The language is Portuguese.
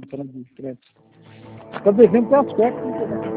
para discreto. Está devendo ter as técnicas, né?